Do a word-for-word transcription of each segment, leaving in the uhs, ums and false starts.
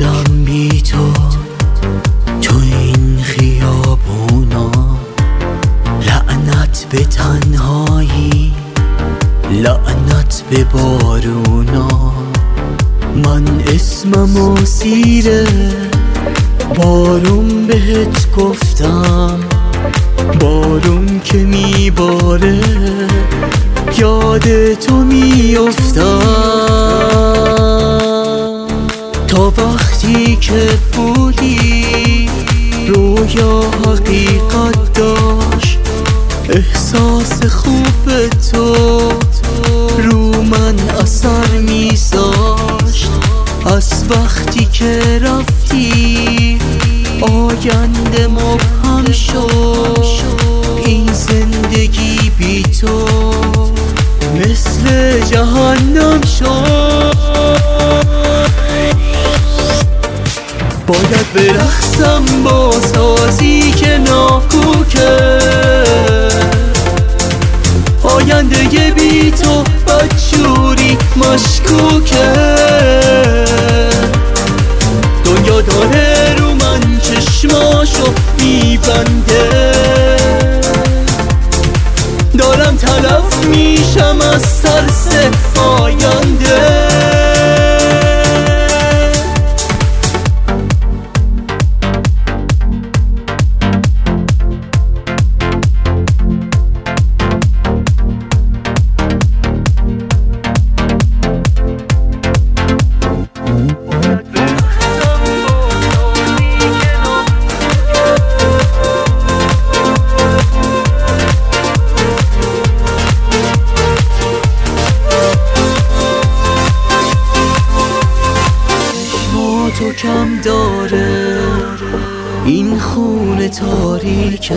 شدم بی تو تو این خیابونا، لعنت به تنهایی، لعنت به بارونا. من اسمم اسیره، بارون بهت گفتم، بارون که میباره یاد تو میافتم. تا وقتی که بودی رویا حقیقت داشت، احساس خوب تو رو من اثر میذاشت. از وقتی که رفتی آینده مبهم شد، این زندگی بی تو مثل جهنم شد. باید برقصم با سازی که ناکوکه، آینده بی تو بدجوری مشکوکه. دنیا داره رو من چشماشو میبنده، دارم تلف میشم از ترس آینده. تو کم داره این خون تاریکه،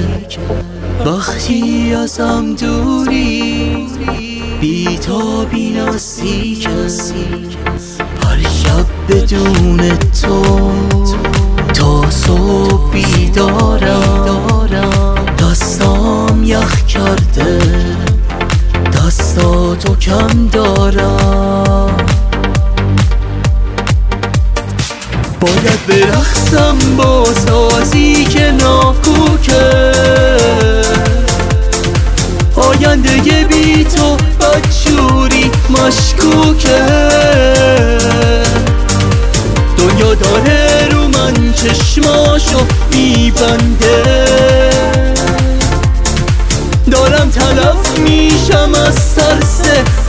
وقتی ازم دوری بی تا بی نزدیکه. هر شب بدون تو تا صبح بیدارم، دستام یخ کرده، دستاتو کم دارم. باید برقصم با سازی که ناکوکه، آینده بی تو بدجوری مشکوکه. دنیا داره رو من چشماشو میبنده، دارم تلف میشم از ترس